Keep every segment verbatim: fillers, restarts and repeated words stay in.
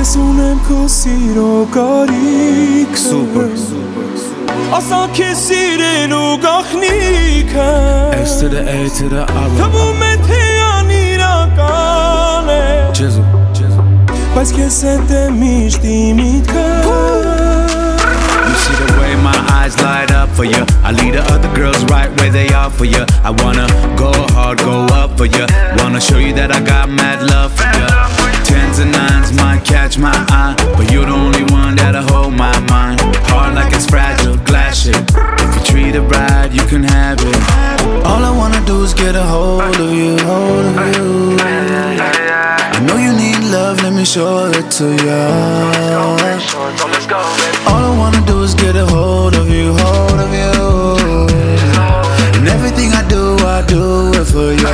Ես ունեմ քո սիրո կարիքը Super, super, super Ասա քեզ սիրելու գաղտնիքը S to the A to the R Թվում է թե անիրական է Jizzle, jizzle Բայց քեզ հետ է միշտ իմ միտքը You see the way my eyes light up for you I lead the other girls right where they are for you I wanna go hard, go up for you Wanna show you that I got mad love for you Tens and nines might catch my eye But you're the only one that'll hold my mind Hard like it's fragile, glass shit If you treat it right, you can have it All I wanna do is get a hold of you, hold of you I know you need love, let me show it to you All I wanna do is get a hold of you, hold of you And everything I do, I do it for you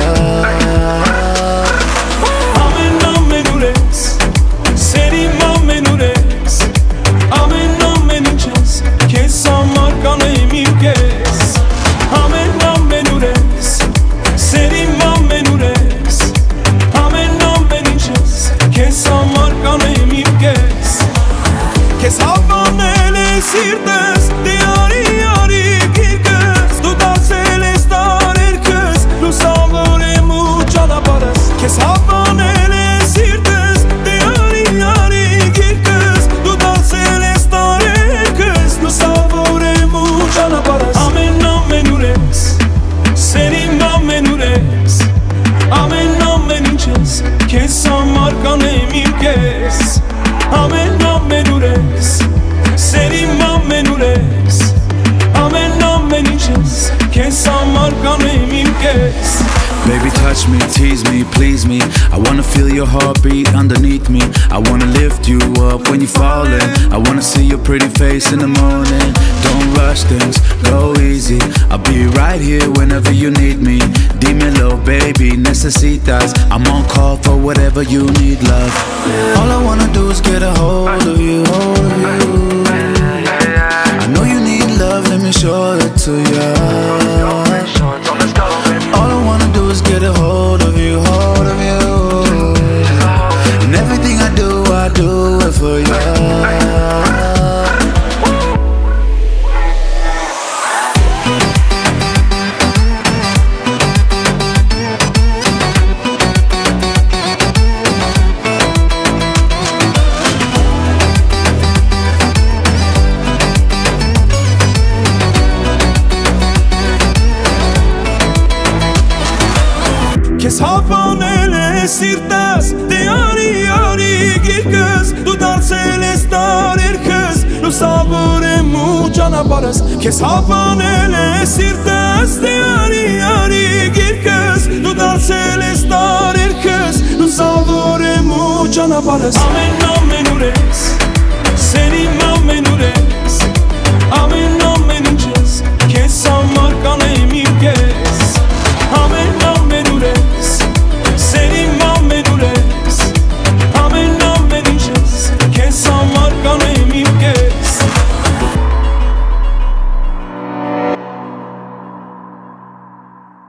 Քեզ հավանել է սիրտս, դե արի, արի գիրկս Դու դարձել ես տարերքս, լուսավոր եմ ու ճանապարհս Քեզ հավանել է սիրտս, դե արի, արի գիրկս Դու դարձել ես տարերքս, լուսավոր եմ ու ճանապարհս Ամեն ամենուր ես, սերիմ ամենուր ես Ամեն ամեն ինչ ես, քեզ համար կանեմ իմ կես Ամեն ամենուր ես, սերիմ ամենուր ես Ամեն ամեն ինչ ես, քեզ համար կանեմ իմ կես Baby touch me, tease me, please me I wanna feel your heartbeat underneath me I wanna lift you up when you're falling I wanna see your pretty face in the morning Don't rush things, go easy I'll be right here whenever you need me Dímelo baby, necesitas I'm on call for whatever you need love All I wanna do is get a hold of you, hold of you I know you need love, let me show it to you All I wanna do is get a hold of you, hold of you And everything I do, I do it for you Քեզ հավանել է սիրտս, դե արի, արի գիրկս Դու դարձել ես տարերքս, լուսավոր եմ ու ճանապարհս Քեզ հավանել է սիրտս, դե արի, արի գիրկս Դու դարձել ես տարերքս, լուսավոր եմ ու ճանապարհս Ամեն ամենուր ես